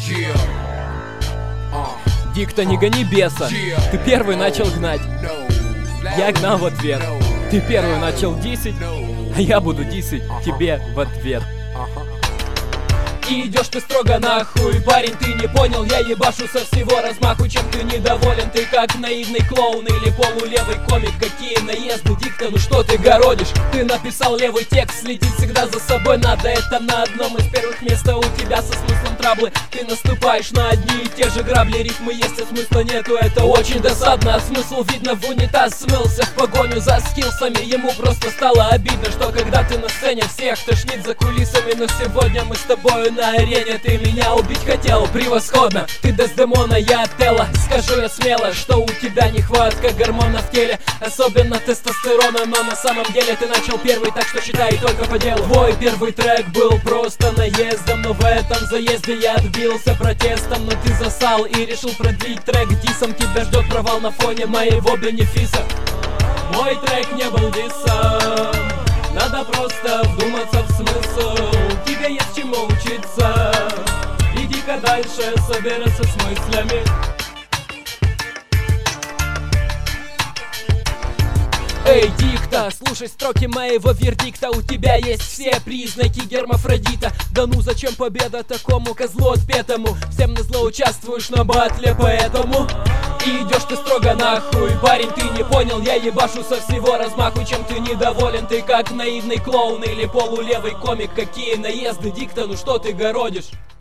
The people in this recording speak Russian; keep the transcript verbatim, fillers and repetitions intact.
Дикта, не гони беса. Ты первый начал гнать, я гнал в ответ. Ты первый начал дисить, а я буду дисить тебе в ответ. И идешь ты строго нахуй, парень, ты не понял, я ебашу со всего размаху. Чем ты недоволен, ты как наивный клоун или полулевый комик. Какие наезды, Дикта, ну что ты городишь? Ты написал левый текст, следить всегда за собой надо. Это на одном из первых мест у тебя со смыслом траблы. Ты наступаешь на одни и те же грабли, рифмы есть, а смысла нету, это очень досадно. А смысл видно, в унитаз смылся в погоню за скиллсами. Ему просто стало обидно, что когда ты на сцене, всех тошнит за кулисами. Но сегодня мы с тобой на арене, ты меня убить хотел, превосходно. Ты Дездемона, я Отелло. Скажу я смело, что у тебя нехватка гормонов в теле, особенно тестостерона. Но на самом деле ты начал первый, так что считай только по делу. Твой первый трек был просто наездом, но в этом заезде я отбился протестом. Но ты засал и решил продлить трек дисом. Тебя ждет провал на фоне моего бенефиса. Мой трек не был дисом, надо просто вдуматься в смысл. Тебе есть чему учиться, иди-ка дальше, собираться с мыслями. Эй, Дикта, слушай строки моего вердикта. У тебя есть все признаки гермафродита. Да ну зачем победа такому козлу отпетому? Всем назло участвуешь на батле, поэтому и идешь ты строго нахуй, парень, ты не понял, я ебашу со всего размаху. Чем ты недоволен, ты как наивный клоун или полулевый комик. Какие наезды, Дикта, ну что ты городишь?